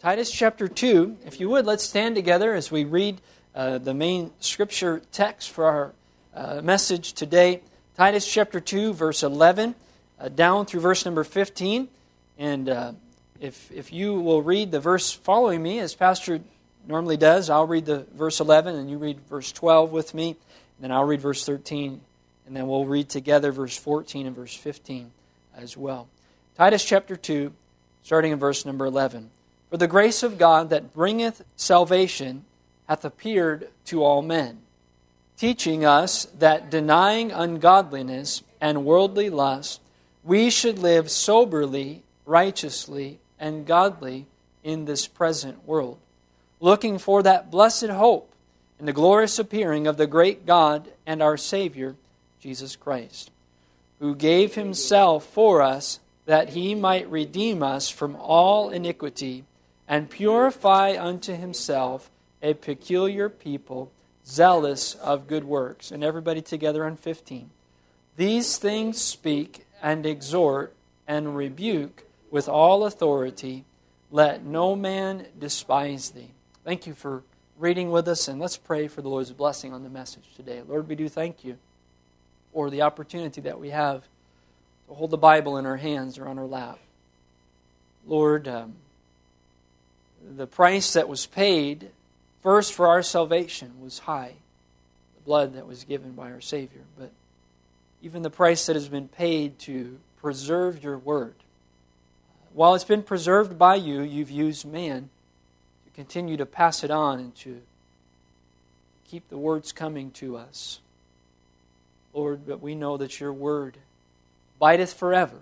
Titus chapter 2. If you would, let's stand together as we read the main scripture text for our message today. Titus chapter 2, verse 11, down through verse number 15. And if you will read the verse following me, as Pastor normally does, I'll read the verse 11, and you read verse 12 with me. And then I'll read verse 13, and then we'll read together verse 14 and verse 15 as well. Titus chapter 2, starting in verse number 11. For the grace of God that bringeth salvation hath appeared to all men, teaching us that denying ungodliness and worldly lust, we should live soberly, righteously, and godly in this present world, looking for that blessed hope and the glorious appearing of the great God and our Savior, Jesus Christ, who gave Himself for us that He might redeem us from all iniquity and purify unto Himself a peculiar people, zealous of good works. And everybody together on 15. These things speak and exhort and rebuke with all authority. Let no man despise thee. Thank you for reading with us, and let's pray for the Lord's blessing on the message today. Lord, we do thank You for the opportunity that we have to hold the Bible in our hands or on our lap. Lord, the price that was paid first for our salvation was high, the blood that was given by our Savior. But even the price that has been paid to preserve Your Word, while it's been preserved by You, You've used man to continue to pass it on and to keep the words coming to us. Lord, but we know that Your Word abideth forever.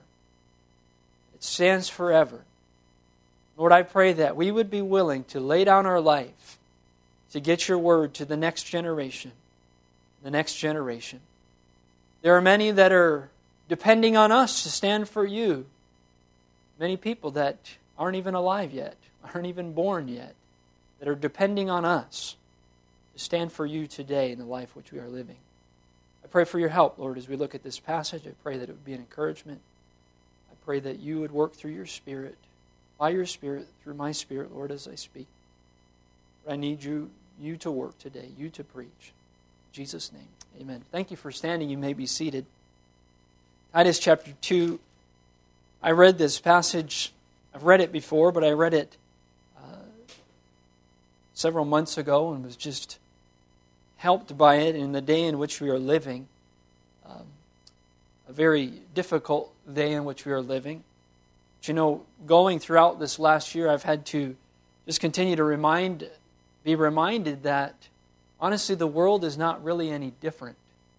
It stands forever. Lord, I pray that we would be willing to lay down our life to get Your Word to the next generation. The next generation. There are many that are depending on us to stand for You. Many people that aren't even alive yet, aren't even born yet, that are depending on us to stand for You today in the life which we are living. I pray for Your help, Lord, as we look at this passage. I pray that it would be an encouragement. I pray that You would work through Your Spirit, by Your Spirit, through my spirit, Lord, as I speak. I need You to work today, You to preach. In Jesus' name, amen. Thank you for standing. You may be seated. Titus chapter 2. I read this passage. I've read it before, but I read it several months ago and was just helped by it in the day in which we are living. A very difficult day in which we are living. But you know, going throughout this last year, I've had to just continue to be reminded that, honestly, the world is not really any different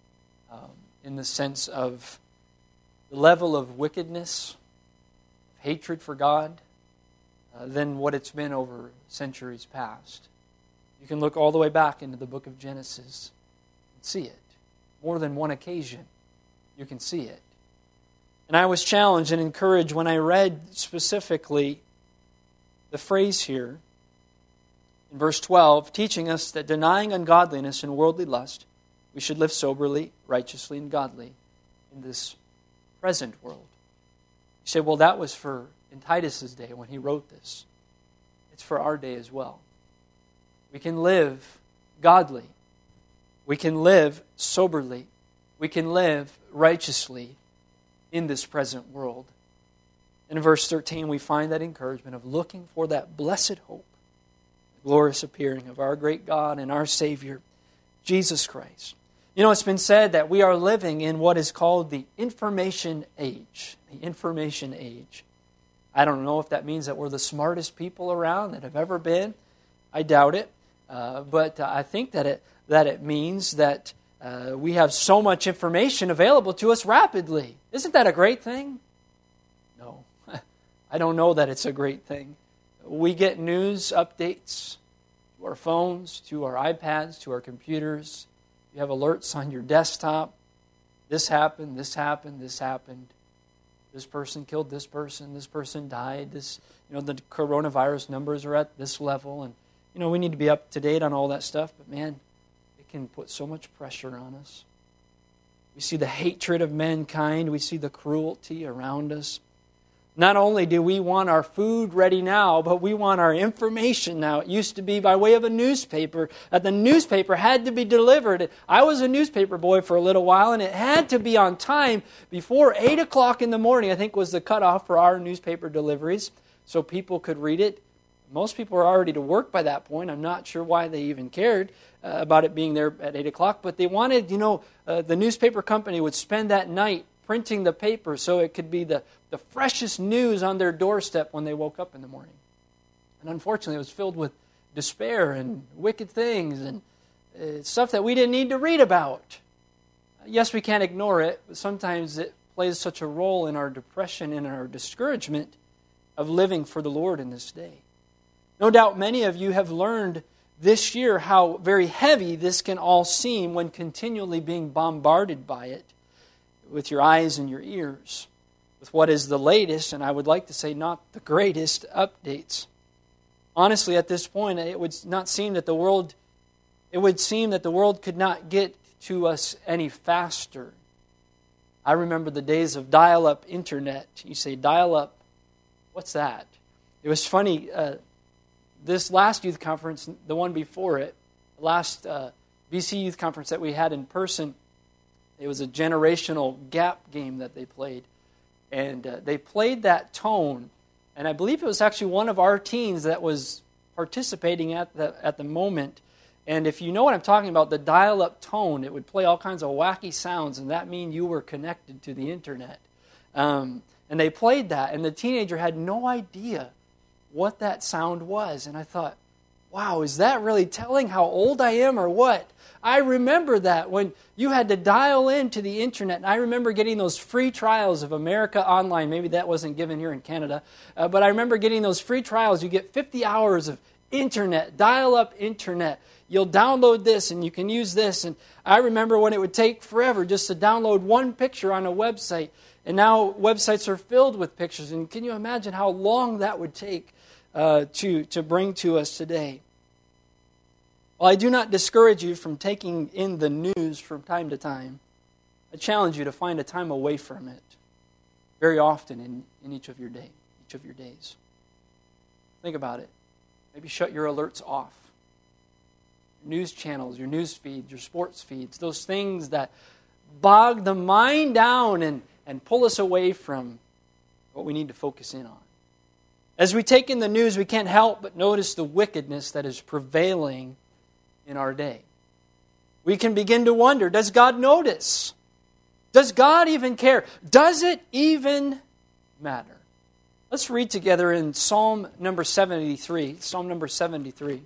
in the sense of the level of wickedness, of hatred for God, than what it's been over centuries past. You can look all the way back into the book of Genesis and see it. More than one occasion, you can see it. And I was challenged and encouraged when I read specifically the phrase here in verse 12, teaching us that denying ungodliness and worldly lust, we should live soberly, righteously, and godly in this present world. You say, well, that was in Titus's day when he wrote this. It's for our day as well. We can live godly. We can live soberly. We can live righteously in this present world. In verse 13, we find that encouragement of looking for that blessed hope, the glorious appearing of our great God and our Savior, Jesus Christ. You know, it's been said that we are living in what is called the information age. The information age. I don't know if that means that we're the smartest people around that have ever been. I doubt it. But I think that it means that we have so much information available to us rapidly. Isn't that a great thing? No. I don't know that it's a great thing. We get news updates to our phones, to our iPads, to our computers. You have alerts on your desktop. This happened, this happened, this happened. This person killed this person died. The coronavirus numbers are at this level, and we need to be up to date on all that stuff, but man, it can put so much pressure on us. We see the hatred of mankind. We see the cruelty around us. Not only do we want our food ready now, but we want our information now. It used to be by way of a newspaper, that the newspaper had to be delivered. I was a newspaper boy for a little while, and it had to be on time before 8 o'clock in the morning, I think was the cutoff for our newspaper deliveries, so people could read it. Most people were already to work by that point. I'm not sure why they even cared about it being there at 8 o'clock, but they wanted, the newspaper company would spend that night printing the paper so it could be the freshest news on their doorstep when they woke up in the morning. And unfortunately, it was filled with despair and wicked things and stuff that we didn't need to read about. Yes, we can't ignore it, but sometimes it plays such a role in our depression and our discouragement of living for the Lord in this day. No doubt many of you have learned this year how very heavy this can all seem when continually being bombarded by it with your eyes and your ears, with what is the latest, and I would like to say not the greatest, updates. Honestly, at this point, it would seem that the world could not get to us any faster. I remember the days of dial-up internet. You say, dial-up, what's that? It was funny, this last youth conference, the one before it, the last BC youth conference that we had in person, it was a generational gap game that they played. And they played that tone, and I believe it was actually one of our teens that was participating at the moment. And if you know what I'm talking about, the dial-up tone, it would play all kinds of wacky sounds, and that mean you were connected to the internet. And they played that, and the teenager had no idea what that sound was. And I thought, wow, is that really telling how old I am or what? I remember that when you had to dial into the internet. And I remember getting those free trials of America Online. Maybe that wasn't given here in Canada. But I remember getting those free trials. You get 50 hours of internet, dial-up internet. You'll download this and you can use this. And I remember when it would take forever just to download one picture on a website. And now websites are filled with pictures. And can you imagine how long that would take to bring to us today? Well, I do not discourage you from taking in the news from time to time. I challenge you to find a time away from it very often in each of your days. Think about it. Maybe shut your alerts off. Your news channels, your news feeds, your sports feeds, those things that bog the mind down and pull us away from what we need to focus in on. As we take in the news, we can't help but notice the wickedness that is prevailing in our day. We can begin to wonder, does God notice? Does God even care? Does it even matter? Let's read together in Psalm number 73. Psalm number 73.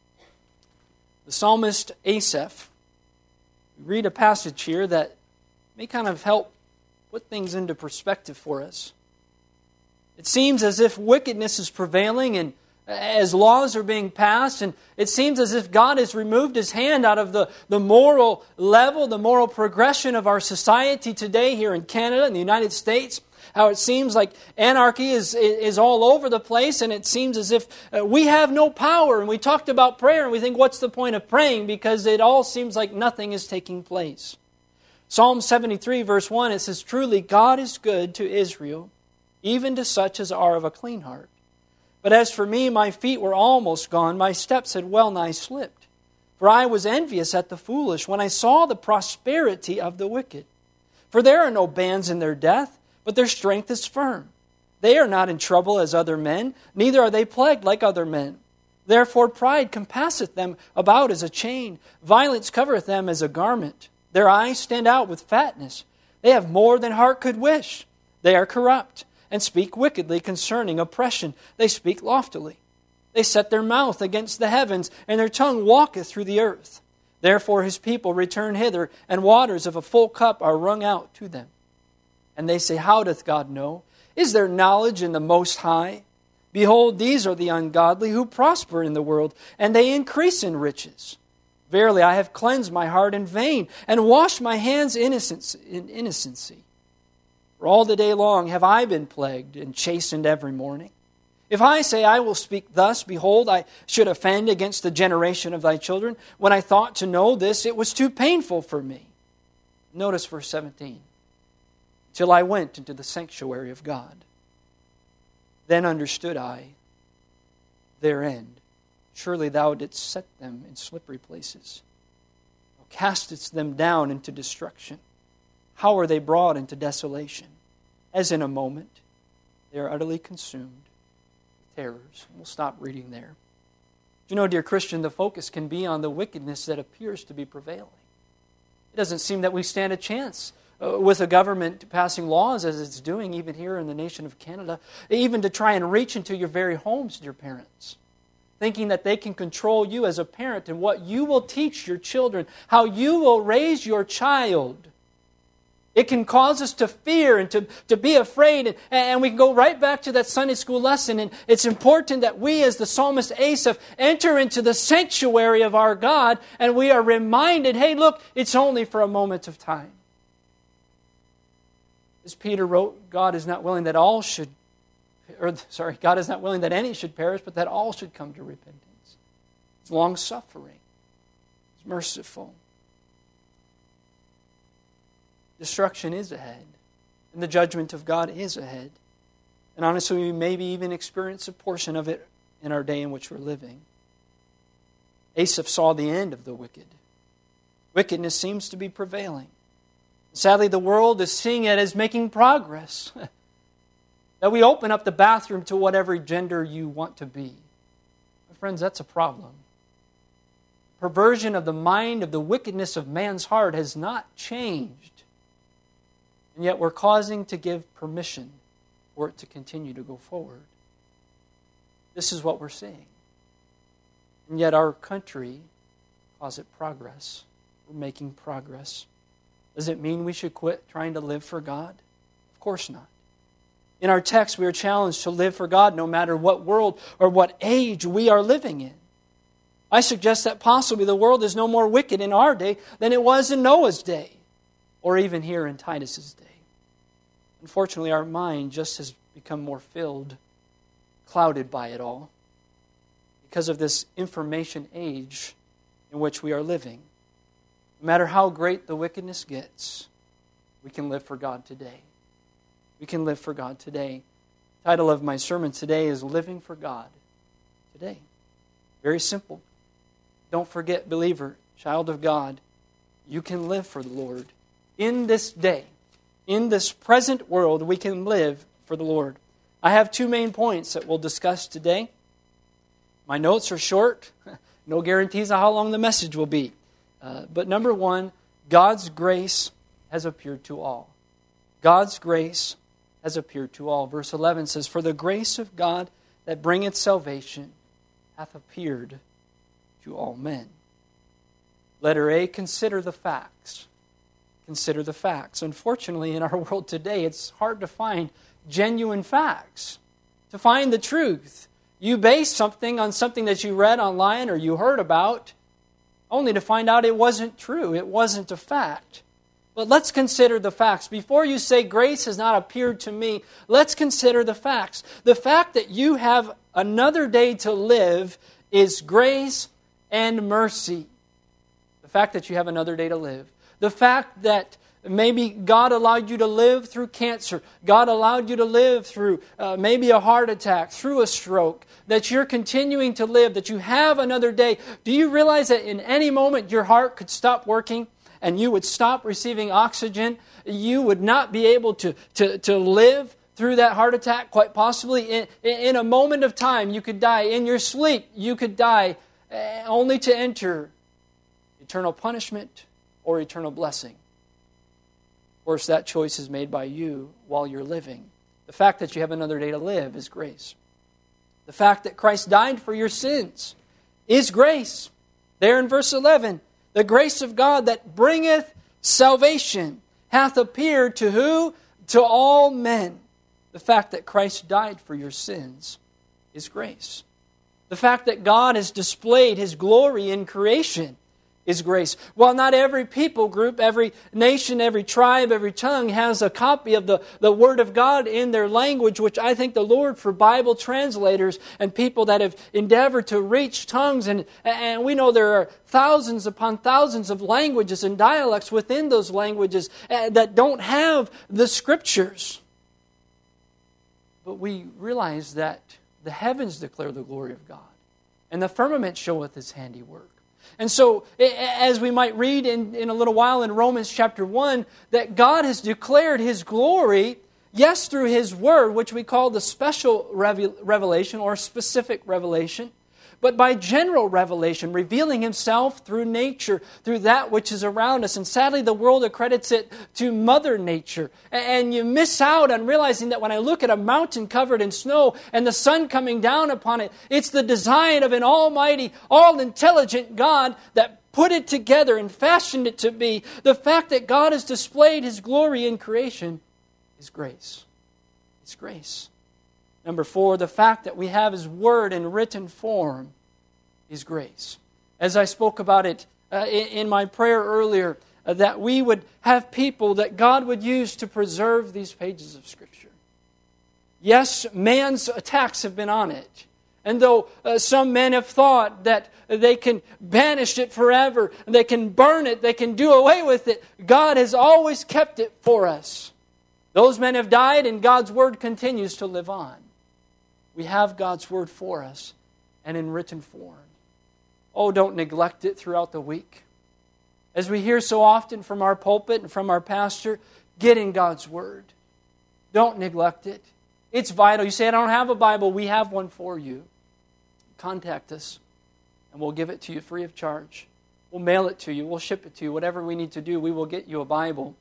The psalmist Asaph. We read a passage here that may kind of help put things into perspective for us. It seems as if wickedness is prevailing and as laws are being passed, and it seems as if God has removed His hand out of the moral level, the moral progression of our society today here in Canada and the United States. How it seems like anarchy is all over the place, and it seems as if we have no power. And we talked about prayer, and we think, what's the point of praying? Because it all seems like nothing is taking place. Psalm 73, verse 1, it says, "Truly God is good to Israel, even to such as are of a clean heart. But as for me, my feet were almost gone, my steps had well nigh slipped. For I was envious at the foolish when I saw the prosperity of the wicked. For there are no bands in their death, but their strength is firm. They are not in trouble as other men, neither are they plagued like other men. Therefore pride compasseth them about as a chain, violence covereth them as a garment. Their eyes stand out with fatness. They have more than heart could wish. They are corrupt, and speak wickedly concerning oppression. They speak loftily. They set their mouth against the heavens, and their tongue walketh through the earth. Therefore His people return hither, and waters of a full cup are wrung out to them. And they say, How doth God know? Is there knowledge in the Most High? Behold, these are the ungodly who prosper in the world, and they increase in riches. Verily, I have cleansed my heart in vain, and washed my hands in innocency. For all the day long have I been plagued and chastened every morning. If I say I will speak thus, behold, I should offend against the generation of thy children. When I thought to know this, it was too painful for me." Notice verse 17. "Till I went into the sanctuary of God." Then understood I their end. Surely thou didst set them in slippery places. Thou castest them down into destruction. How are they brought into desolation? As in a moment, they are utterly consumed with terrors. We'll stop reading there. You know, dear Christian, the focus can be on the wickedness that appears to be prevailing. It doesn't seem that we stand a chance with a government passing laws as it's doing, even here in the nation of Canada, even to try and reach into your very homes, dear parents, thinking that they can control you as a parent and what you will teach your children, how you will raise your child. It can cause us to fear and to be afraid. And we can go right back to that Sunday school lesson. And it's important that we, as the psalmist Asaph, enter into the sanctuary of our God. And we are reminded, hey, look, it's only for a moment of time. As Peter wrote, God is not willing that God is not willing that any should perish, but that all should come to repentance. He's long-suffering. He's merciful. Destruction is ahead, and the judgment of God is ahead. And honestly, we maybe even experience a portion of it in our day in which we're living. Asaph saw the end of the wicked. Wickedness seems to be prevailing. Sadly, the world is seeing it as making progress. That we open up the bathroom to whatever gender you want to be. My friends, that's a problem. Perversion of the mind, of the wickedness of man's heart has not changed. And yet we're causing to give permission for it to continue to go forward. This is what we're seeing. And yet our country calls it progress. We're making progress. Does it mean we should quit trying to live for God? Of course not. In our text, we are challenged to live for God no matter what world or what age we are living in. I suggest that possibly the world is no more wicked in our day than it was in Noah's day, or even here in Titus's day. Unfortunately, our mind just has become more filled, clouded by it all, because of this information age in which we are living. No matter how great the wickedness gets, we can live for God today. We can live for God today. The title of my sermon today is Living for God Today. Very simple. Don't forget, believer, child of God, you can live for the Lord. In this day, in this present world, we can live for the Lord. I have two main points that we'll discuss today. My notes are short. No guarantees on how long the message will be. But number one, God's grace has appeared to all. God's grace has appeared to all. Verse 11 says, For the grace of God that bringeth salvation hath appeared to all men. Letter A, consider the facts. Consider the facts. Unfortunately, in our world today, it's hard to find genuine facts, to find the truth. You base something on something that you read online or you heard about, only to find out it wasn't true. It wasn't a fact. But let's consider the facts. Before you say grace has not appeared to me, let's consider the facts. The fact that you have another day to live is grace and mercy. The fact that you have another day to live. The fact that maybe God allowed you to live through cancer. God allowed you to live through maybe a heart attack, through a stroke. That you're continuing to live, that you have another day. Do you realize that in any moment your heart could stop working and you would stop receiving oxygen? You would not be able to live through that heart attack, quite possibly. In a moment of time, you could die. In your sleep, you could die, only to enter eternal punishment or eternal blessing. Of course, that choice is made by you while you're living. The fact that you have another day to live is grace. The fact that Christ died for your sins is grace. There in verse 11, the grace of God that bringeth salvation hath appeared to who? To all men. The fact that Christ died for your sins is grace. The fact that God has displayed His glory in creation is grace. While not every people group, every nation, every tribe, every tongue has a copy of the Word of God in their language, which I thank the Lord for Bible translators and people that have endeavored to reach tongues. And we know there are thousands upon thousands of languages and dialects within those languages that don't have the Scriptures. but we realize that the heavens declare the glory of God, and the firmament showeth His handiwork. And so, as we might read in a little while in Romans chapter 1, that God has declared His glory, yes, through His Word, which we call the special revelation or specific revelation, but by general revelation, revealing Himself through nature, through that which is around us. And sadly, the world accredits it to Mother Nature. And you miss out on realizing that when I look at a mountain covered in snow and the sun coming down upon it, it's the design of an almighty, all-intelligent God that put it together and fashioned it to be. The fact that God has displayed His glory in creation is grace. It's grace. Number 4, the fact that we have His Word in written form is grace. As I spoke about it in my prayer earlier, that we would have people that God would use to preserve these pages of Scripture. Yes, man's attacks have been on it. And though some men have thought that they can banish it forever, they can burn it, they can do away with it, God has always kept it for us. Those men have died and God's Word continues to live on. We have God's Word for us and in written form. Oh, don't neglect it throughout the week. As we hear so often from our pulpit and from our pastor, get in God's Word. Don't neglect it. It's vital. You say, I don't have a Bible. We have one for you. Contact us and we'll give it to you free of charge. We'll mail it to you. We'll ship it to you. Whatever we need to do, we will get you a Bible.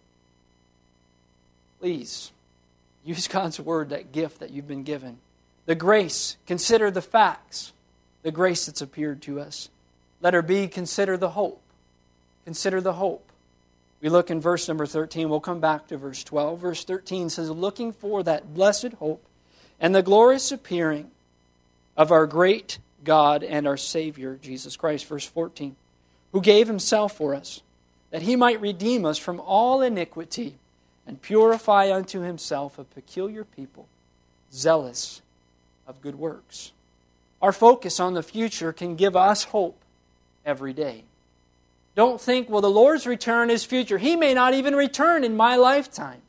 Please, use God's Word, that gift that you've been given. The grace, consider the facts. The grace that's appeared to us. Letter B, consider the hope. Consider the hope. We look in verse number 13. We'll come back to verse 12. Verse 13 says, looking for that blessed hope and the glorious appearing of our great God and our Savior, Jesus Christ. Verse 14, who gave Himself for us, that He might redeem us from all iniquity and purify unto Himself a peculiar people, zealous of good works. Our focus on the future can give us hope every day. Don't think, well, the Lord's return is future. He may not even return in my lifetime.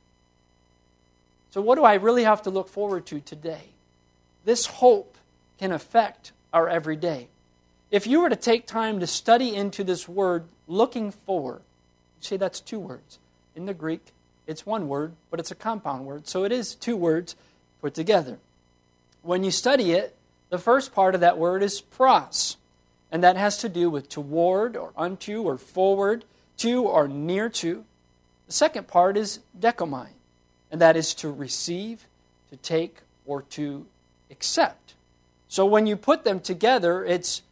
So what do I really have to look forward to today? This hope can affect our everyday. If you were to take time to study into this word, looking for, see, that's 2 words. In the Greek, it's 1 word, but it's a compound word, so it is 2 words put together. When you study it, the first part of that word is pros, and that has to do with toward or unto or forward, to or near to. The second part is dekomai, and that is to receive, to take, or to accept. So when you put them together, it's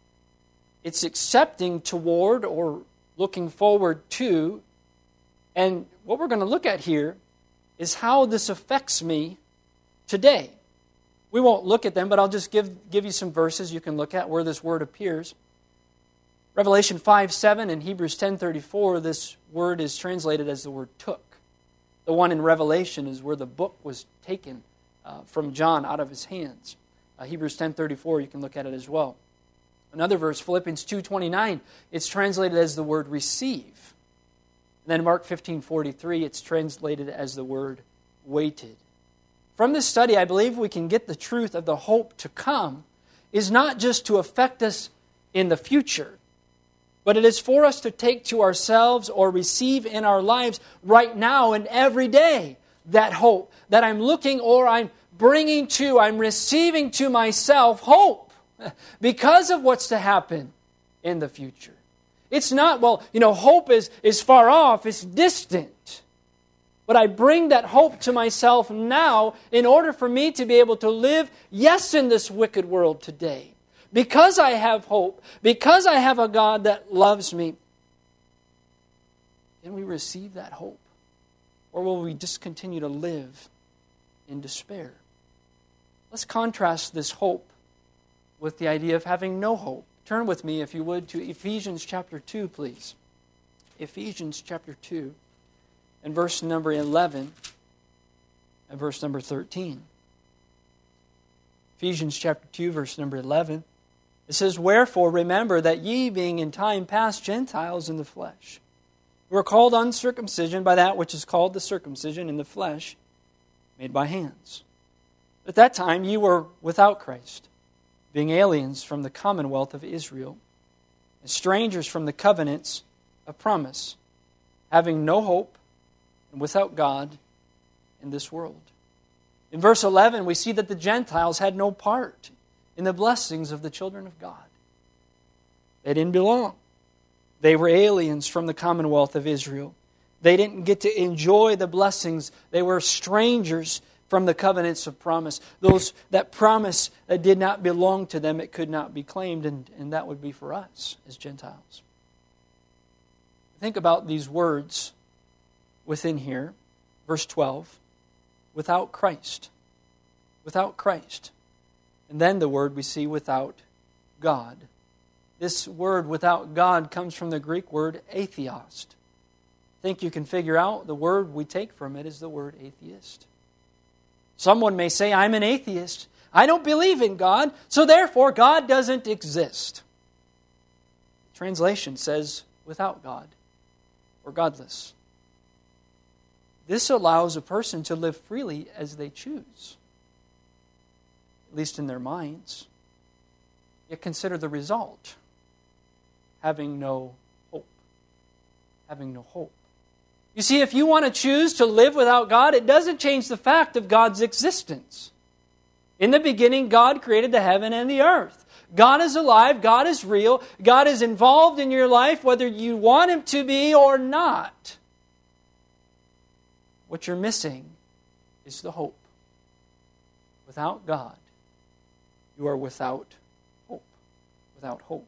accepting toward or looking forward to. And what we're going to look at here is how this affects me today. We won't look at them, but I'll just give you some verses you can look at where this word appears. Revelation 5:7 and Hebrews 10:34, this word is translated as the word took. The one in Revelation is where the book was taken from John out of his hands. Hebrews 10:34, you can look at it as well. Another verse, Philippians 2:29, it's translated as the word receive. And then Mark 15:43, it's translated as the word waited. From this study, I believe we can get the truth of the hope to come is not just to affect us in the future, but it is for us to take to ourselves or receive in our lives right now and every day that hope that I'm looking or I'm bringing to, I'm receiving to myself hope because of what's to happen in the future. It's not, hope is far off, it's distant. But I bring that hope to myself now in order for me to be able to live, yes, in this wicked world today. Because I have hope, because I have a God that loves me. Can we receive that hope? Or will we just continue to live in despair? Let's contrast this hope with the idea of having no hope. Turn with me, if you would, to Ephesians chapter 2, please. Ephesians chapter 2. And verse number 11 and verse number 13. Ephesians chapter 2, verse number 11. It says, wherefore remember that ye being in time past Gentiles in the flesh, who are called uncircumcision by that which is called the circumcision in the flesh, made by hands. At that time you were without Christ, being aliens from the commonwealth of Israel, and strangers from the covenants of promise, having no hope and without God in this world. In verse 11, we see that the Gentiles had no part in the blessings of the children of God. They didn't belong. They were aliens from the commonwealth of Israel. They didn't get to enjoy the blessings. They were strangers from the covenants of promise. That promise that did not belong to them, it could not be claimed, and that would be for us as Gentiles. Think about these words within here. Verse 12, without Christ. Without Christ. And then the word we see without God. This word without God comes from the Greek word atheist. I think you can figure out the word we take from it is the word atheist. Someone may say, I'm an atheist. I don't believe in God, so therefore God doesn't exist. Translation says without God or godless. This allows a person to live freely as they choose, at least in their minds. Yet consider the result. Having no hope. Having no hope. You see, if you want to choose to live without God, it doesn't change the fact of God's existence. In the beginning, God created the heaven and the earth. God is alive. God is real. God is involved in your life, whether you want Him to be or not. What you're missing is the hope. Without God, you are without hope. Without hope.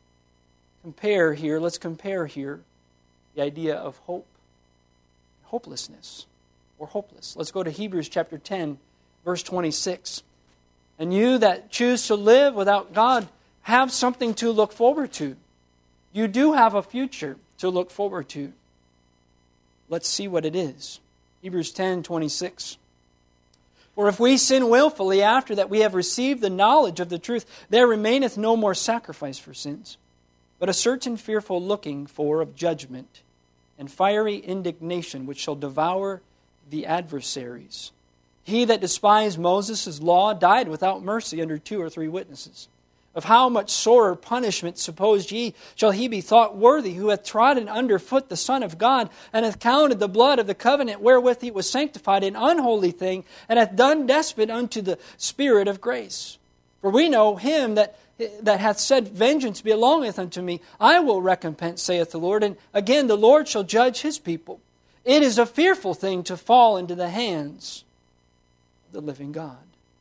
Let's compare here the idea of hope, hopelessness, or hopeless. Let's go to Hebrews chapter 10, verse 26. And you that choose to live without God have something to look forward to. You do have a future to look forward to. Let's see what it is. Hebrews 10, 26. For if we sin willfully after that we have received the knowledge of the truth, there remaineth no more sacrifice for sins, but a certain fearful looking for of judgment and fiery indignation which shall devour the adversaries. He that despised Moses' law died without mercy under 2 or 3 witnesses. Of how much sorer punishment, suppose ye, shall he be thought worthy, who hath trodden under foot the Son of God, and hath counted the blood of the covenant wherewith he was sanctified an unholy thing, and hath done despite unto the Spirit of grace. For we know him that hath said, vengeance belongeth unto me, I will recompense, saith the Lord. And again, the Lord shall judge His people. It is a fearful thing to fall into the hands of the living God.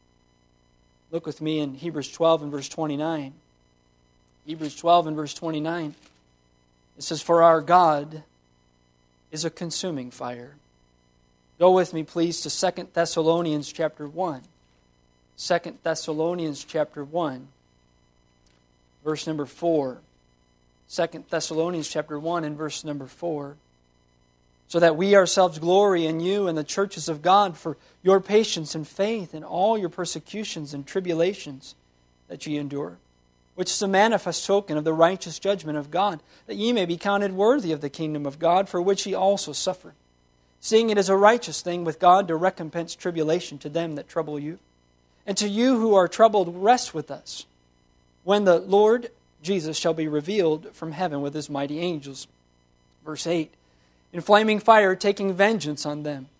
Look with me in Hebrews 12 and verse 29. Hebrews 12 and verse 29. It says, for our God is a consuming fire. Go with me, please, to 2 Thessalonians chapter 1. 2 Thessalonians chapter 1. Verse number 4. 2 Thessalonians chapter 1 and verse number 4. So that we ourselves glory in you and the churches of God for your patience and faith in all your persecutions and tribulations that ye endure, which is a manifest token of the righteous judgment of God, that ye may be counted worthy of the kingdom of God, for which ye also suffer. Seeing it is a righteous thing with God to recompense tribulation to them that trouble you. And to you who are troubled, rest with us, when the Lord Jesus shall be revealed from heaven with His mighty angels. Verse 8, in flaming fire, taking vengeance on them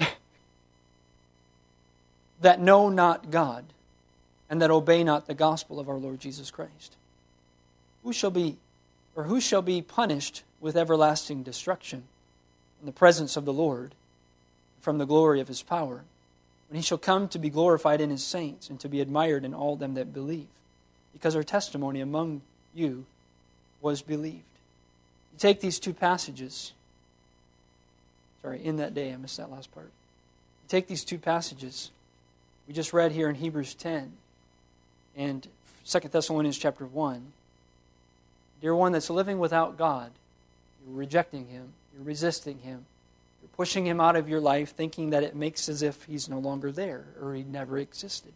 that know not God, and that obey not the gospel of our Lord Jesus Christ. Who shall be punished with everlasting destruction in the presence of the Lord, from the glory of His power, when He shall come to be glorified in His saints, and to be admired in all them that believe, because our testimony among you was believed. You take these two passages. In that day, I missed that last part. You take these two passages we just read here in Hebrews 10 and 2 Thessalonians chapter 1. Dear one that's living without God, you're rejecting Him, you're resisting Him, you're pushing Him out of your life, thinking that it makes as if He's no longer there or He never existed.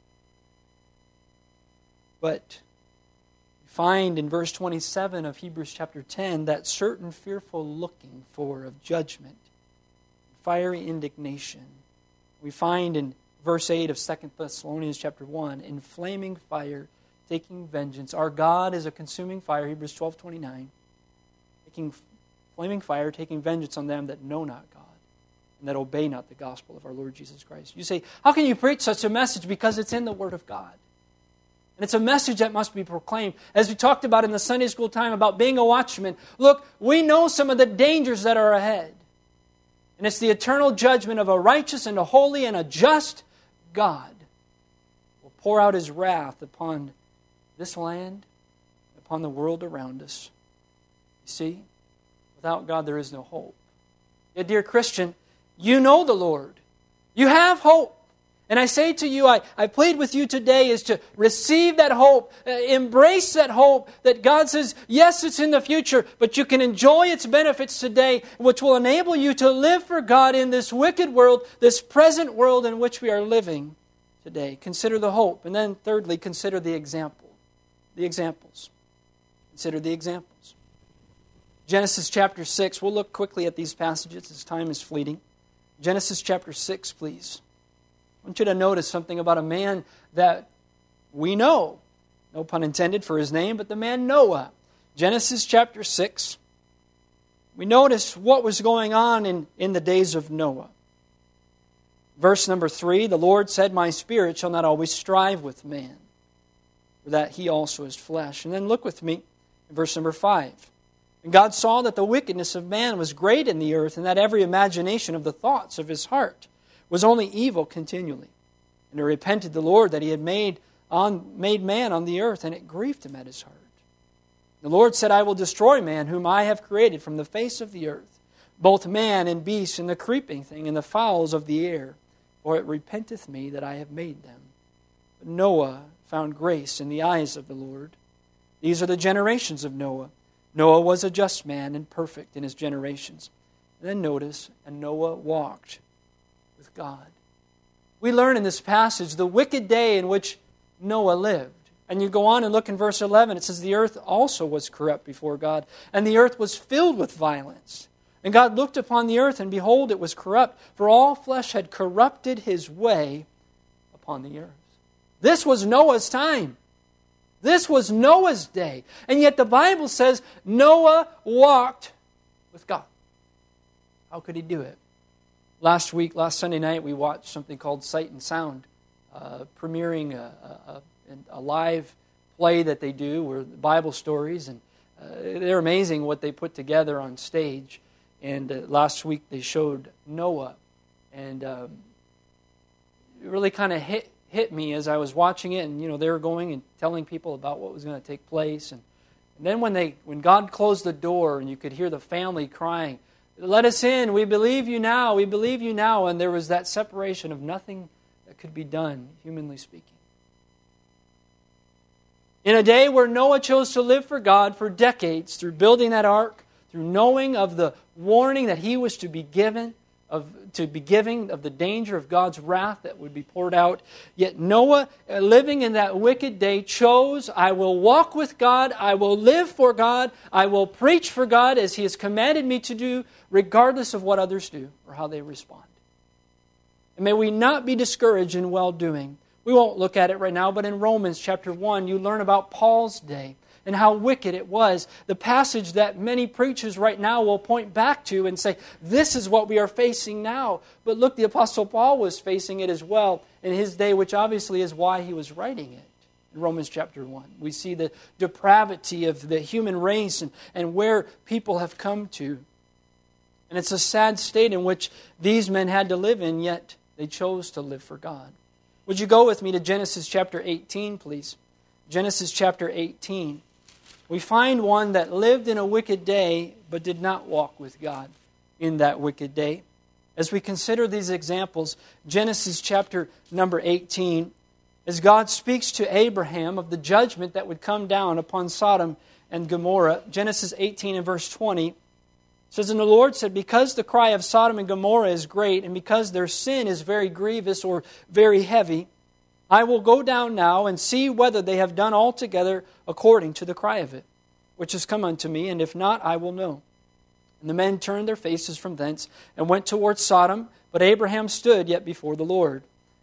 But you find in verse 27 of Hebrews chapter 10 that certain fearful looking for of judgment, fiery indignation. We find in verse 8 of 2 Thessalonians chapter 1, in flaming fire, taking vengeance. Our God is a consuming fire, Hebrews 12:29, taking flaming fire, taking vengeance on them that know not God and that obey not the gospel of our Lord Jesus Christ. You say, how can you preach such a message? Because it's in the Word of God. And it's a message that must be proclaimed. As we talked about in the Sunday school time about being a watchman, look, we know some of the dangers that are ahead. And it's the eternal judgment of a righteous and a holy and a just God who will pour out His wrath upon this land, upon the world around us. You see, without God there is no hope. Yet, dear Christian, you know the Lord. You have hope. And I say to you, I plead with you today is to receive that hope, embrace that hope that God says, yes, it's in the future, but you can enjoy its benefits today, which will enable you to live for God in this wicked world, this present world in which we are living today. Consider the hope. And then thirdly, consider the example. The examples. Consider the examples. Genesis chapter 6. We'll look quickly at these passages as time is fleeting. Genesis chapter 6, please. I want you to notice something about a man that we know. No pun intended for his name, but the man Noah. Genesis chapter 6. We notice what was going on in the days of Noah. Verse number 3, the Lord said, my spirit shall not always strive with man, for that he also is flesh. And then look with me in verse number 5. And God saw that the wickedness of man was great in the earth, and that every imagination of the thoughts of his heart was only evil continually. And he repented the Lord that he had made man on the earth, and it grieved him at his heart. The Lord said, I will destroy man, whom I have created from the face of the earth, both man and beast, and the creeping thing, and the fowls of the air, for it repenteth me that I have made them. But Noah found grace in the eyes of the Lord. These are the generations of Noah. Noah was a just man and perfect in his generations. And then notice, and Noah walked with God. We learn in this passage the wicked day in which Noah lived. And you go on and look in verse 11. It says, the earth also was corrupt before God, and the earth was filled with violence. And God looked upon the earth, and behold, it was corrupt, for all flesh had corrupted his way upon the earth. This was Noah's time. This was Noah's day. And yet the Bible says Noah walked with God. How could he do it? Last Sunday night, we watched something called Sight and Sound, premiering a live play that they do, where Bible stories, and they're amazing what they put together on stage. And last week they showed Noah, and it really kind of hit me as I was watching it, and they were going and telling people about what was going to take place, and then when God closed the door, and you could hear the family crying, let us in, we believe you now, we believe you now, and there was that separation of nothing that could be done, humanly speaking. In a day where Noah chose to live for God for decades, through building that ark, through knowing of the warning that he was to be giving of the danger of God's wrath that would be poured out. Yet Noah, living in that wicked day, chose, I will walk with God, I will live for God, I will preach for God as He has commanded me to do, regardless of what others do or how they respond. And may we not be discouraged in well-doing. We won't look at it right now, but in Romans chapter 1, you learn about Paul's day and how wicked it was. The passage that many preachers right now will point back to and say, this is what we are facing now. But look, the Apostle Paul was facing it as well in his day, which obviously is why he was writing it. In Romans chapter 1, we see the depravity of the human race and where people have come to. And it's a sad state in which these men had to live in, yet they chose to live for God. Would you go with me to Genesis chapter 18, please? Genesis chapter 18. We find one that lived in a wicked day, but did not walk with God in that wicked day. As we consider these examples, Genesis chapter number 18, as God speaks to Abraham of the judgment that would come down upon Sodom and Gomorrah, Genesis 18 and verse 20, says, and the Lord said, because the cry of Sodom and Gomorrah is great, and because their sin is very grievous or very heavy, I will go down now and see whether they have done altogether according to the cry of it, which has come unto me, and if not, I will know. And the men turned their faces from thence and went towards Sodom, but Abraham stood yet before the Lord.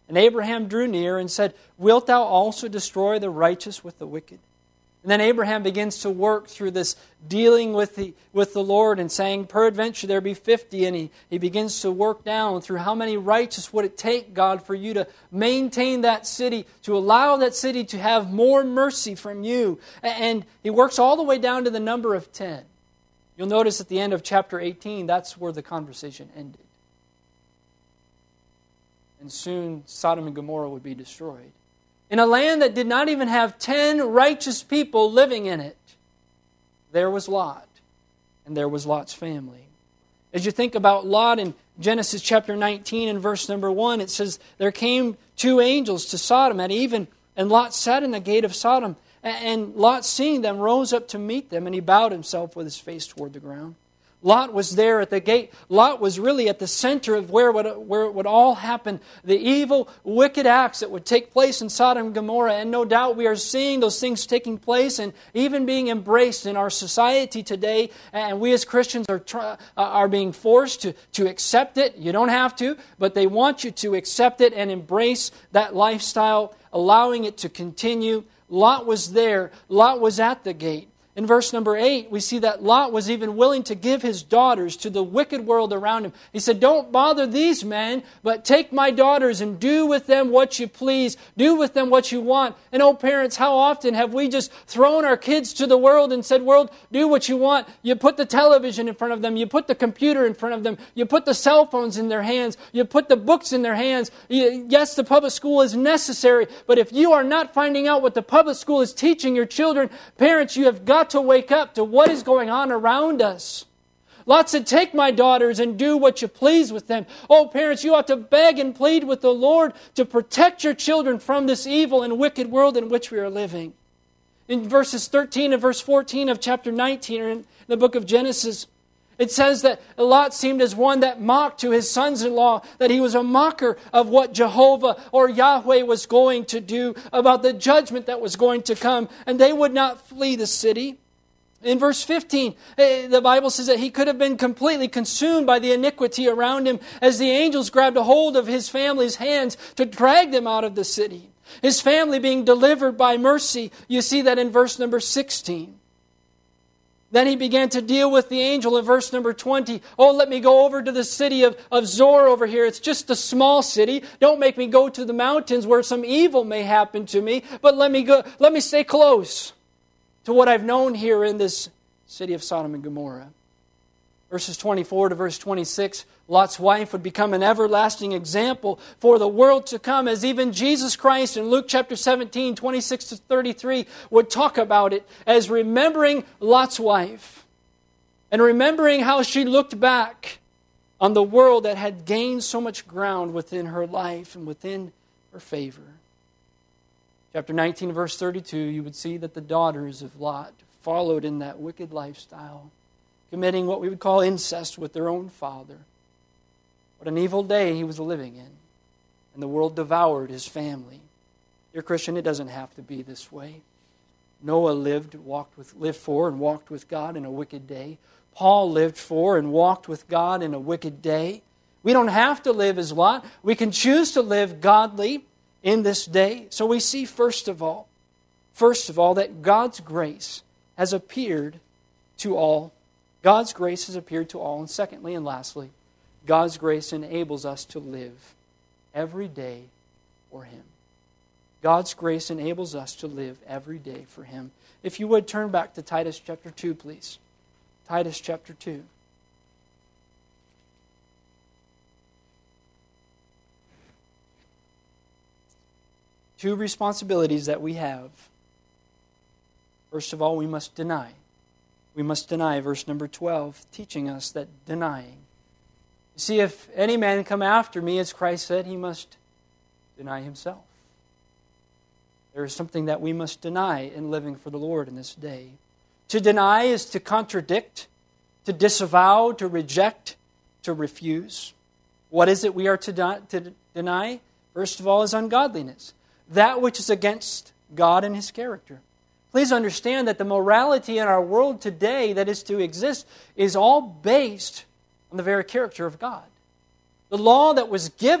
And Abraham drew near and said, Wilt thou also destroy the righteous with the wicked? And then Abraham begins to work through this dealing with the Lord and saying, peradventure there be 50. And he begins to work down through how many righteous would it take, God, for you to maintain that city, to allow that city to have more mercy from you. And he works all the way down to the number of 10. You'll notice at the end of chapter 18, that's where the conversation ended. And soon Sodom and Gomorrah would be destroyed. In a land that did not even have 10 righteous people living in it, there was Lot, and there was Lot's family. As you think about Lot in Genesis chapter 19 and verse number 1, it says, There came 2 angels to Sodom at even, and Lot sat in the gate of Sodom. And Lot, seeing them, rose up to meet them, and he bowed himself with his face toward the ground. Lot was there at the gate. Lot was really at the center of where it would all happen. The evil, wicked acts that would take place in Sodom and Gomorrah. And no doubt we are seeing those things taking place and even being embraced in our society today. And we as Christians are being forced to accept it. You don't have to, but they want you to accept it and embrace that lifestyle, allowing it to continue. Lot was there. Lot was at the gate. In verse number 8, we see that Lot was even willing to give his daughters to the wicked world around him. He said, Don't bother these men, but take my daughters and do with them what you please. Do with them what you want. And oh, parents, how often have we just thrown our kids to the world and said, World, do what you want. You put the television in front of them. You put the computer in front of them. You put the cell phones in their hands. You put the books in their hands. Yes, the public school is necessary, but if you are not finding out what the public school is teaching your children, parents, you have got to wake up to what is going on around us. Lot said, Take my daughters and do what you please with them. Oh, parents, you ought to beg and plead with the Lord to protect your children from this evil and wicked world in which we are living. In verses 13 and verse 14 of chapter 19, or in the book of Genesis, it says that Lot seemed as one that mocked to his sons-in-law, that he was a mocker of what Jehovah or Yahweh was going to do, about the judgment that was going to come, and they would not flee the city. In verse 15, the Bible says that he could have been completely consumed by the iniquity around him as the angels grabbed a hold of his family's hands to drag them out of the city. His family being delivered by mercy. You see that in verse number 16. Then he began to deal with the angel in verse number 20. Oh, let me go over to the city of Zor over here. It's just a small city. Don't make me go to the mountains where some evil may happen to me. But let me stay close to what I've known here in this city of Sodom and Gomorrah. Verses 24 to verse 26, Lot's wife would become an everlasting example for the world to come, as even Jesus Christ in Luke chapter 17, 26 to 33 would talk about it as remembering Lot's wife and remembering how she looked back on the world that had gained so much ground within her life and within her favor. Chapter 19, verse 32, you would see that the daughters of Lot followed in that wicked lifestyle, committing what we would call incest with their own father. What an evil day he was living in. And the world devoured his family. Dear Christian, it doesn't have to be this way. Noah lived for and walked with God in a wicked day. Paul lived for and walked with God in a wicked day. We don't have to live as Lot. We can choose to live godly in this day. So we see first of all, that God's grace has appeared to all. God's grace has appeared to all. And secondly and lastly, God's grace enables us to live every day for Him. God's grace enables us to live every day for Him. If you would, turn back to Titus chapter 2, please. Titus chapter 2. Two responsibilities that we have. First of all, we must deny. We must deny, verse number 12, teaching us that denying. You see, if any man come after me, as Christ said, he must deny himself. There is something that we must deny in living for the Lord in this day. To deny is to contradict, to disavow, to reject, to refuse. What is it we are to deny? First of all, is ungodliness. That which is against God and His character. Please understand that the morality in our world today that is to exist is all based on the very character of God. The law that was given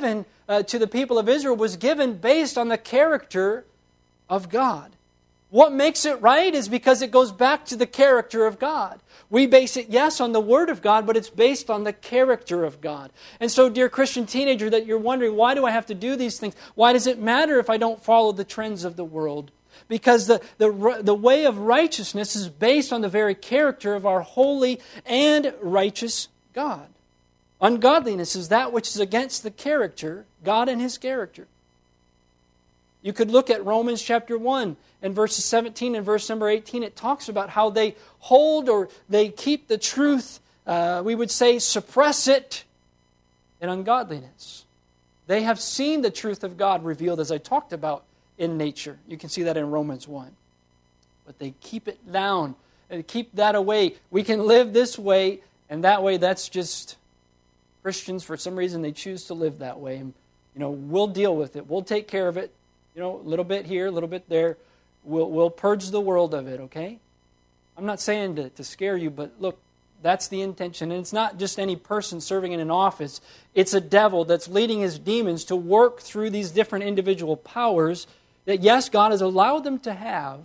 to the people of Israel was given based on the character of God. What makes it right is because it goes back to the character of God. We base it, yes, on the Word of God, but it's based on the character of God. And so, dear Christian teenager, that you're wondering, why do I have to do these things? Why does it matter if I don't follow the trends of the world? Because the way of righteousness is based on the very character of our holy and righteous God. Ungodliness is that which is against the character, God and His character. You could look at Romans chapter 1 and verses 17 and verse number 18. It talks about how they hold or they keep the truth, we would say suppress it in ungodliness. They have seen the truth of God revealed, as I talked about, in nature. You can see that in Romans 1. But they keep it down and keep that away. We can live this way, and that way that's just Christians. For some reason they choose to live that way. And, we'll deal with it. We'll take care of it. A little bit here, a little bit there. We'll purge the world of it, okay? I'm not saying to scare you, but look, that's the intention. And it's not just any person serving in an office. It's a devil that's leading his demons to work through these different individual powers that, yes, God has allowed them to have,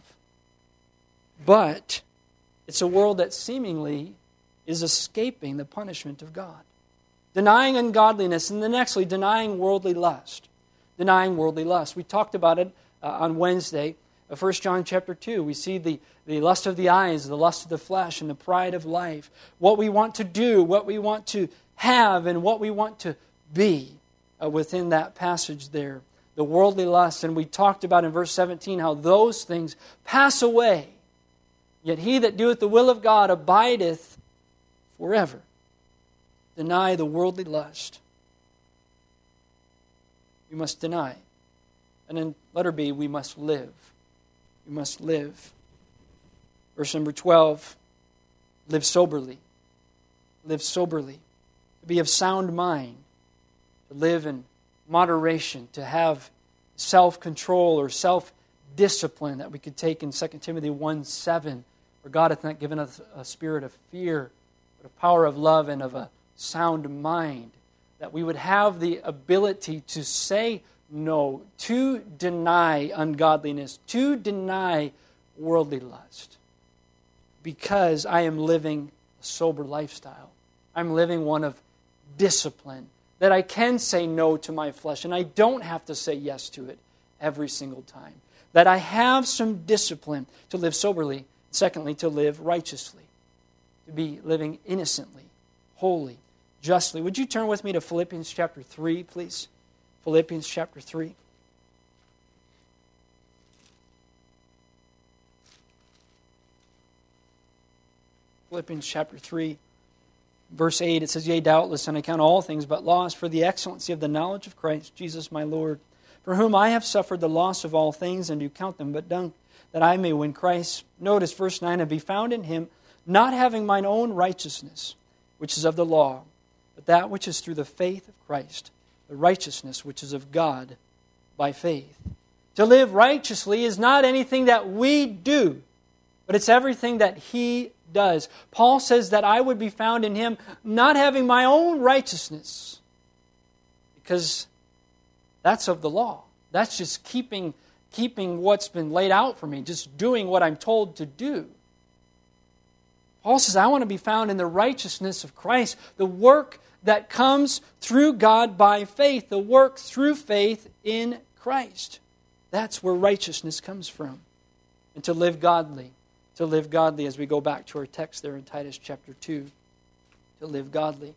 but it's a world that seemingly is escaping the punishment of God. Denying ungodliness, and then nextly, denying worldly lust. Denying worldly lust. We talked about it on Wednesday. 1 John chapter 2, we see the lust of the eyes, the lust of the flesh, and the pride of life. What we want to do, what we want to have, and what we want to be within that passage there. The worldly lust. And we talked about in verse 17 how those things pass away. Yet he that doeth the will of God abideth forever. Deny the worldly lust. We must deny. And then letter B, we must live. We must live. Verse number 12, live soberly. Live soberly. To be of sound mind. To live in moderation. To have self-control or self-discipline that we could take in 2 Timothy 1:7. For God hath not given us a spirit of fear, but a power of love and of a sound mind. That we would have the ability to say no, to deny ungodliness, to deny worldly lust. Because I am living a sober lifestyle. I'm living one of discipline. That I can say no to my flesh, and I don't have to say yes to it every single time. That I have some discipline to live soberly. Secondly, to live righteously. To be living innocently, holy, justly. Would you turn with me to Philippians chapter 3, please? Philippians chapter 3. Philippians chapter 3, verse 8, it says, Yea, doubtless, and I count all things but loss for the excellency of the knowledge of Christ Jesus my Lord, for whom I have suffered the loss of all things, and do count them but dung, that I may win Christ. Notice verse 9, and be found in Him, not having mine own righteousness, which is of the law, but that which is through the faith of Christ, the righteousness which is of God by faith. To live righteously is not anything that we do, but it's everything that He does. Paul says that I would be found in Him, not having my own righteousness, because that's of the law. That's just keeping what's been laid out for me, just doing what I'm told to do. Paul says, I want to be found in the righteousness of Christ, the work that comes through God by faith, the work through faith in Christ. That's where righteousness comes from. And to live godly as we go back to our text there in Titus chapter 2, to live godly.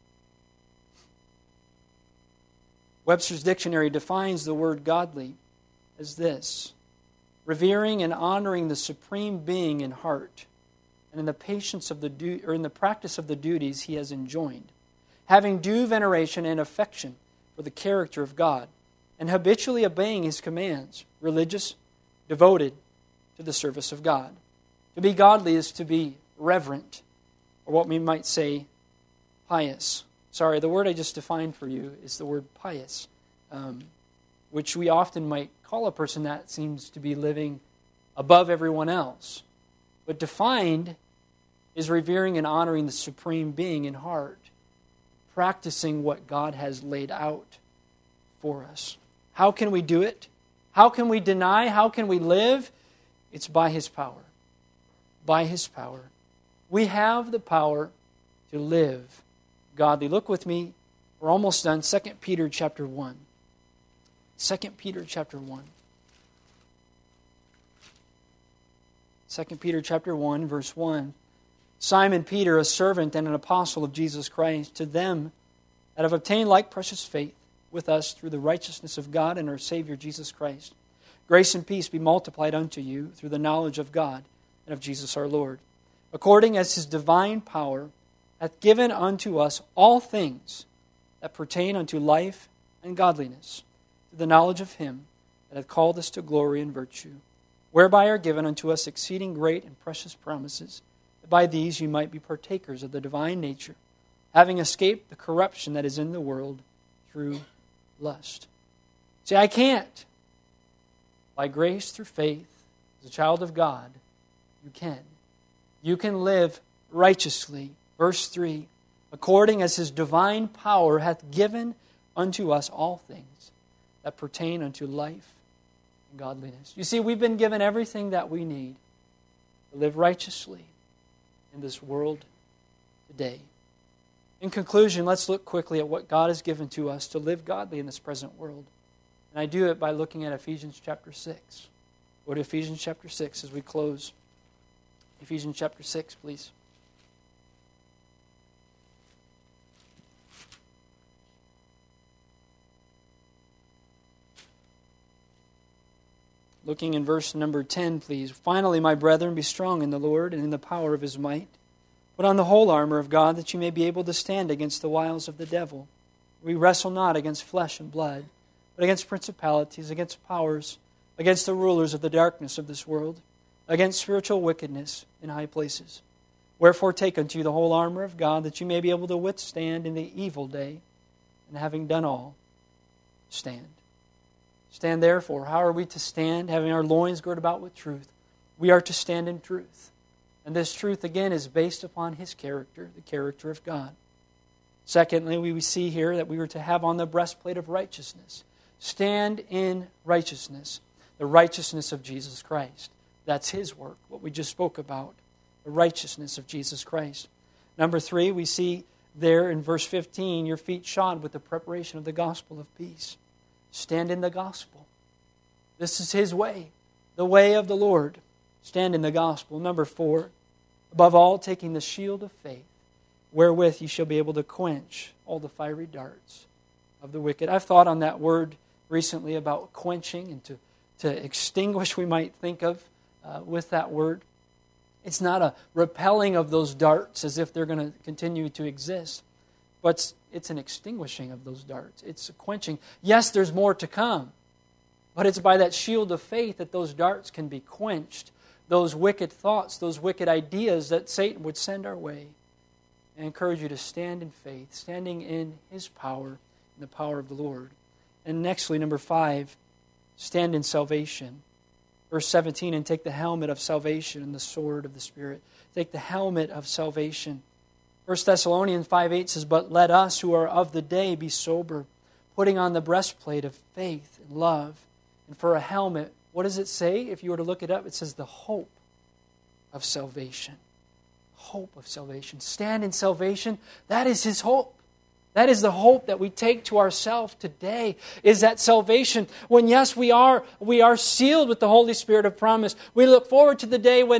Webster's Dictionary defines the word godly as this: revering and honoring the supreme being in heart, and in the patience of in the practice of the duties he has enjoined, having due veneration and affection for the character of God, and habitually obeying His commands, religious, devoted to the service of God. To be godly is to be reverent, or what we might say, pious. Sorry, the word I just defined for you is the word pious, which we often might call a person that seems to be living above everyone else. But defined is revering and honoring the supreme being in heart, practicing what God has laid out for us. How can we do it? How can we deny? How can we live? It's by His power. By His power. We have the power to live godly. Look with me. We're almost done. 2 Peter chapter 1. 2 Peter chapter 1. 2 Peter chapter 1, verse 1. Simon Peter, a servant and an apostle of Jesus Christ, to them that have obtained like precious faith with us through the righteousness of God and our Savior Jesus Christ. Grace and peace be multiplied unto you through the knowledge of God and of Jesus our Lord, according as His divine power hath given unto us all things that pertain unto life and godliness, through the knowledge of Him that hath called us to glory and virtue, whereby are given unto us exceeding great and precious promises, that by these you might be partakers of the divine nature, having escaped the corruption that is in the world through lust. See, I can't. By grace through faith, as a child of God, you can. You can live righteously. Verse 3, according as His divine power hath given unto us all things that pertain unto life and godliness. You see, we've been given everything that we need to live righteously in this world today. In conclusion, let's look quickly at what God has given to us to live godly in this present world. And I do it by looking at Ephesians chapter 6. Go to Ephesians chapter 6 as we close. Ephesians chapter 6, please. Looking in verse number 10, please. Finally, my brethren, be strong in the Lord and in the power of His might. Put on the whole armor of God, that you may be able to stand against the wiles of the devil. We wrestle not against flesh and blood, but against principalities, against powers, against the rulers of the darkness of this world, against spiritual wickedness in high places. Wherefore take unto you the whole armor of God, that you may be able to withstand in the evil day, and having done all, stand. Stand therefore. How are we to stand? Having our loins girded about with truth. We are to stand in truth. And this truth, again, is based upon His character, the character of God. Secondly, we see here that we were to have on the breastplate of righteousness. Stand in righteousness, the righteousness of Jesus Christ. That's His work, what we just spoke about, the righteousness of Jesus Christ. Number 3, we see there in verse 15, your feet shod with the preparation of the gospel of peace. Stand in the gospel. This is His way, the way of the Lord. Stand in the gospel. Number 4, above all, taking the shield of faith, wherewith you shall be able to quench all the fiery darts of the wicked. I've thought on that word recently about quenching and to extinguish, we might think of with that word. It's not a repelling of those darts as if they're going to continue to exist, but it's an extinguishing of those darts. It's a quenching. Yes, there's more to come, but it's by that shield of faith that those darts can be quenched, those wicked thoughts, those wicked ideas that Satan would send our way. I encourage you to stand in faith, standing in His power, in the power of the Lord. And nextly, number 5, stand in salvation. Verse 17, and take the helmet of salvation and the sword of the Spirit. Take the helmet of salvation. 1 Thessalonians 5:8 says, but let us who are of the day be sober, putting on the breastplate of faith and love. And for a helmet, what does it say? If you were to look it up, it says the hope of salvation. Hope of salvation. Stand in salvation. That is His hope. That is the hope that we take to ourselves today, is that salvation. When, yes, we are sealed with the Holy Spirit of promise. We look forward to the day when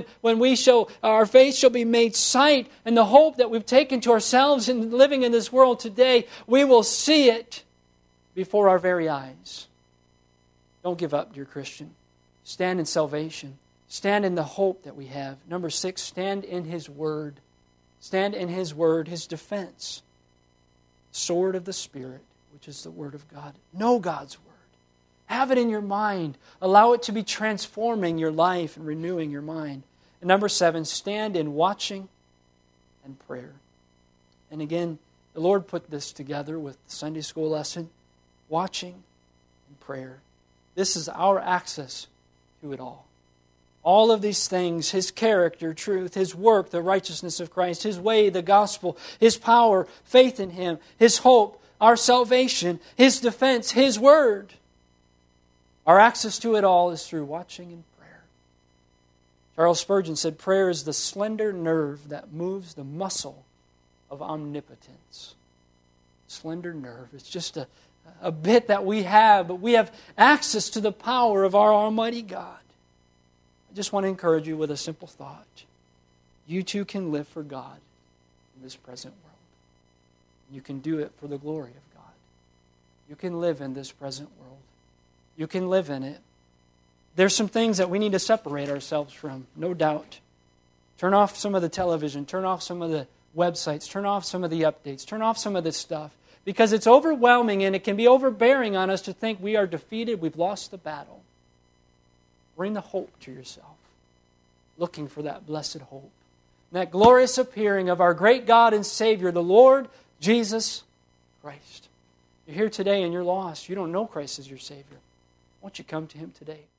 our faith shall be made sight, and the hope that we've taken to ourselves in living in this world today, we will see it before our very eyes. Don't give up, dear Christian. Stand in salvation. Stand in the hope that we have. Number 6, stand in His Word. Stand in His Word, His defense. Sword of the Spirit, which is the Word of God. Know God's Word. Have it in your mind. Allow it to be transforming your life and renewing your mind. And number 7, stand in watching and prayer. And again, the Lord put this together with the Sunday school lesson. Watching and prayer. This is our access to it all. All of these things, His character, truth, His work, the righteousness of Christ, His way, the gospel, His power, faith in Him, His hope, our salvation, His defense, His Word. Our access to it all is through watching and prayer. Charles Spurgeon said, prayer is the slender nerve that moves the muscle of omnipotence. Slender nerve. It's just a bit that we have, but we have access to the power of our Almighty God. I just want to encourage you with a simple thought. You too can live for God in this present world. You can do it for the glory of God. You can live in this present world. You can live in it. There's some things that we need to separate ourselves from, no doubt. Turn off some of the television. Turn off some of the websites. Turn off some of the updates. Turn off some of this stuff. Because it's overwhelming and it can be overbearing on us to think we are defeated, we've lost the battle. Bring the hope to yourself, looking for that blessed hope. And that glorious appearing of our great God and Savior, the Lord Jesus Christ. You're here today and you're lost. You don't know Christ as your Savior. Won't you come to Him today?